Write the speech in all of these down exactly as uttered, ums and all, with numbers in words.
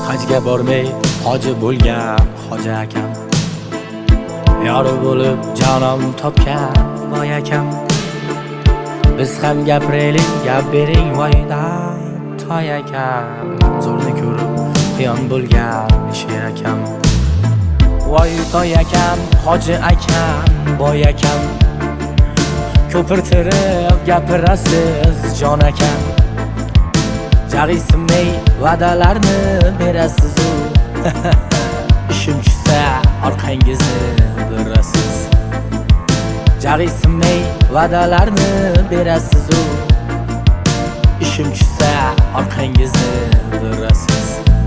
hajga bormay hoji bo'lgan hoji akam, yori bo'lib jonim topgan boy akam. Biz ham gapiraylik, gap bering voydan toy akam. Zo'rni ko'rib qiyon bo'lgan sher akam. Voy toy akam, hoji akam, boy akam. Ko'pirtirib gapirasiz jon akam. Jag'iysimay va'dalarni berasiz u. Ishim tushsa orqangizni durasiz. Jag'iysimay va'dalarni berasiz u. Ishim tushsa orqangizni durasiz.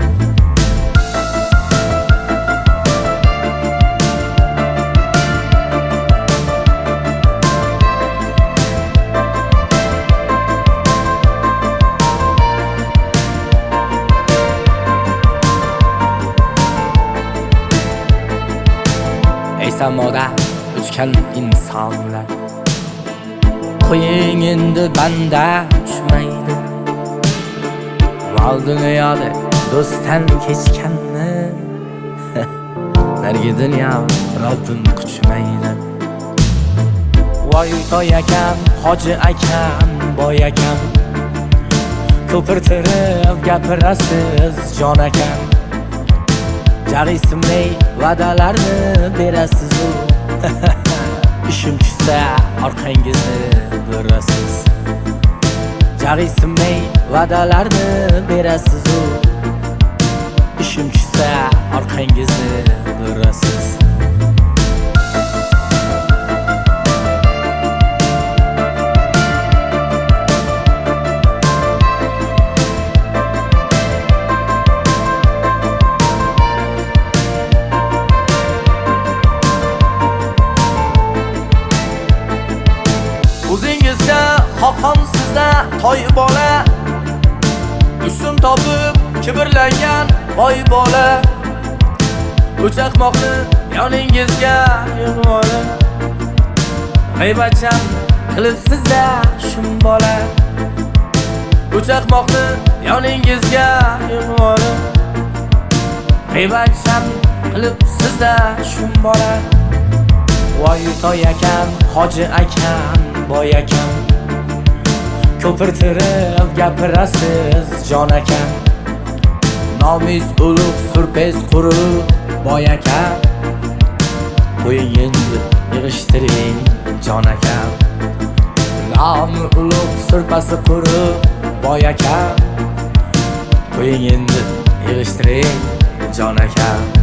Ey samoda uchgan insonlar, qo'ying endi banda uchmaydi. Mol dunyoda do'stdan kechganni nargi dunyo Robbim quchmaydi. Voy toy akam, hoji akam, boy akam. Ko'pirtirib gapirasiz jon akam. Jag'iysimay va'dalarni berasiz u. Ishim tushsa orqangizni durasiz. Jag'iysimay va'dalarni berasiz u. Ishim tushsa orqangizni durasiz. O'zingizga xoqonsizda toy bola, usun topib kibrlangan boy bola. O'chaqmoqni yoningizga yig'vola, g'iybatchan qilibsizda shum bola. O'chaqmoqni yoningizga yig'vola, g'iybatchan qilibsizda shum bola. Voy toy akam, hoji akam, boy akam. Ko'pirtirib gapirasiz jon akam. Nomus ulug' surpez qurib boy akam. Qo'ying endi yig'ishtiring jon akam. Nomi ulug' surpasi qurib boy akam. Qo'ying endi yig'ishtiring jon akam.